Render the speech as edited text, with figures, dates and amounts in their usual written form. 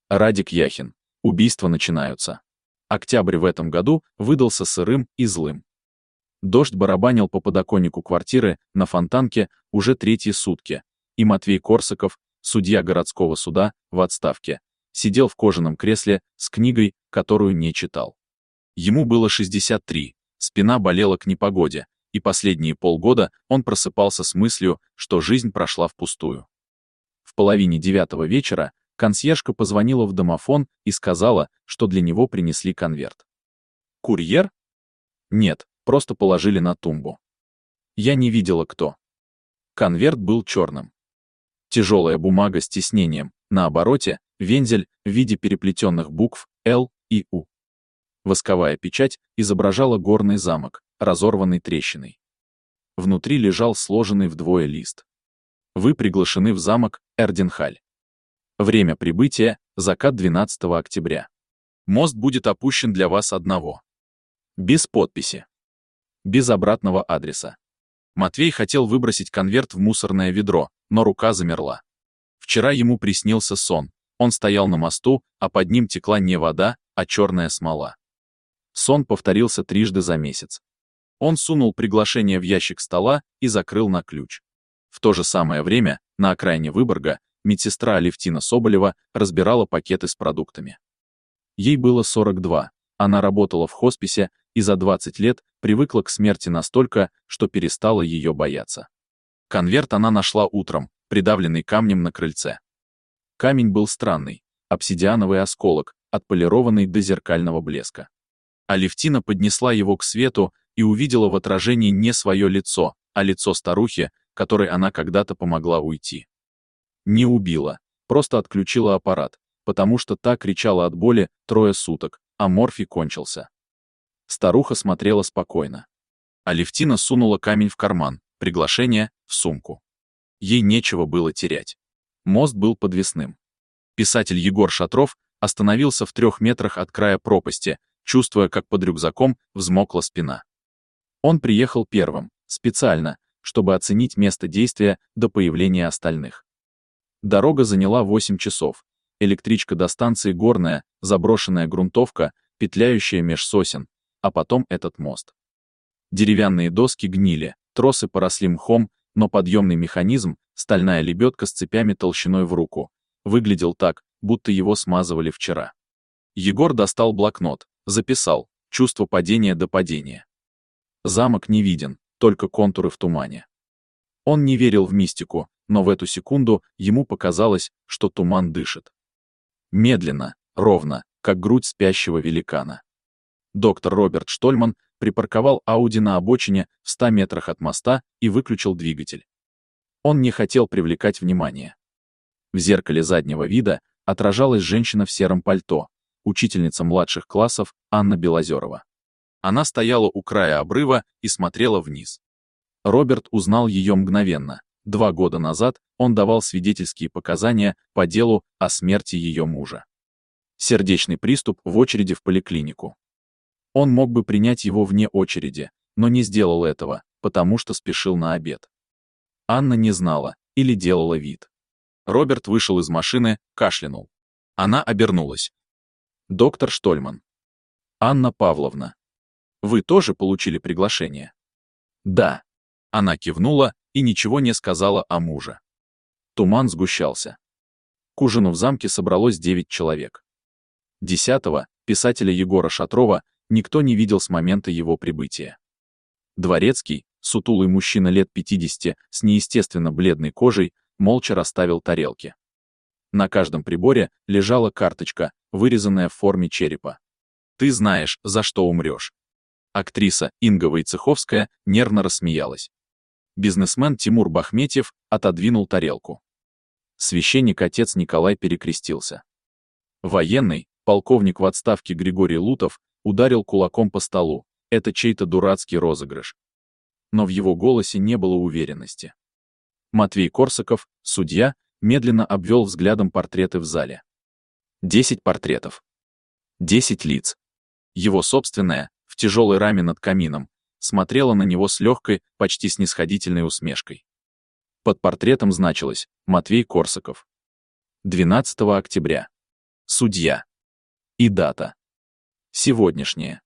Радик Яхин. Убийства начинаются. Октябрь в этом году выдался сырым и злым. Дождь барабанил по подоконнику квартиры на Фонтанке уже третьи сутки, и Матвей Корсаков, судья городского суда в отставке, сидел в кожаном кресле с книгой, которую не читал. Ему было 63, спина болела к непогоде, и последние полгода он просыпался с мыслью, что жизнь прошла впустую. В половине 9 вечера консьержка позвонила в домофон и сказала, что для него принесли конверт. «Курьер?» «Нет, просто положили на тумбу». Я не видела, кто. Конверт был черным. Тяжелая бумага с тиснением, на обороте вензель в виде переплетенных букв «Л» и «У». Восковая печать изображала горный замок, разорванный трещиной. Внутри лежал сложенный вдвое лист. Вы приглашены в замок Эрденхаль. Время прибытия — закат 12 октября. Мост будет опущен для вас одного. Без подписи. Без обратного адреса. Матвей хотел выбросить конверт в мусорное ведро, но рука замерла. Вчера ему приснился сон. Он стоял на мосту, а под ним текла не вода, а черная смола. Сон повторился трижды за месяц. Он сунул приглашение в ящик стола и закрыл на ключ. В то же самое время, на окраине Выборга, медсестра Алевтина Соболева разбирала пакеты с продуктами. Ей было 42, она работала в хосписе и за 20 лет привыкла к смерти настолько, что перестала ее бояться. Конверт она нашла утром, придавленный камнем на крыльце. Камень был странный, обсидиановый осколок, отполированный до зеркального блеска. Алевтина поднесла его к свету и увидела в отражении не свое лицо, а лицо старухи, которой она когда-то помогла уйти. Не убила, просто отключила аппарат, потому что та кричала от боли 3 суток, а морфий кончился. Старуха смотрела спокойно. Алевтина сунула камень в карман, приглашение — в сумку. Ей нечего было терять. Мост был подвесным. Писатель Егор Шатров остановился в 3 метрах от края пропасти, чувствуя, как под рюкзаком взмокла спина. Он приехал первым, специально, чтобы оценить место действия до появления остальных. Дорога заняла 8 часов. Электричка до станции Горная, заброшенная грунтовка, петляющая меж сосен, а потом этот мост. Деревянные доски гнили, тросы поросли мхом, но подъемный механизм, стальная лебедка с цепями толщиной в руку, выглядел так, будто его смазывали вчера. Егор достал блокнот, записал «Чувство падения до падения». Замок не виден, только контуры в тумане. Он не верил в мистику, но в эту секунду ему показалось, что туман дышит. Медленно, ровно, как грудь спящего великана. Доктор Роберт Штольман припарковал Ауди на обочине в 100 метрах от моста и выключил двигатель. Он не хотел привлекать внимание. В зеркале заднего вида отражалась женщина в сером пальто, учительница младших классов Анна Белозерова. Она стояла у края обрыва и смотрела вниз. Роберт узнал ее мгновенно. 2 года назад он давал свидетельские показания по делу о смерти ее мужа. Сердечный приступ в очереди в поликлинику. Он мог бы принять его вне очереди, но не сделал этого, потому что спешил на обед. Анна не знала или делала вид. Роберт вышел из машины, кашлянул. Она обернулась. «Доктор Штольман. Анна Павловна. Вы тоже получили приглашение?» «Да». Она кивнула и ничего не сказала о муже. Туман сгущался. К ужину в замке собралось 9 человек. 10-го, писателя Егора Шатрова, никто не видел с момента его прибытия. Дворецкий, сутулый мужчина лет 50 с неестественно бледной кожей, молча расставил тарелки. На каждом приборе лежала карточка, вырезанная в форме черепа. «Ты знаешь, за что умрешь». Актриса Инга Войцеховская нервно рассмеялась. Бизнесмен Тимур Бахметьев отодвинул тарелку. Священник-отец Николай перекрестился. Военный, полковник в отставке Григорий Лутов, ударил кулаком по столу. Это чей-то дурацкий розыгрыш. Но в его голосе не было уверенности. Матвей Корсаков, судья, медленно обвел взглядом портреты в зале. 10 портретов. 10 лиц. Его собственная, в тяжелой раме над камином, смотрела на него с легкой, почти снисходительной усмешкой. Под портретом значилось «Матвей Корсаков». 12 октября. Судья. И дата. Сегодняшняя.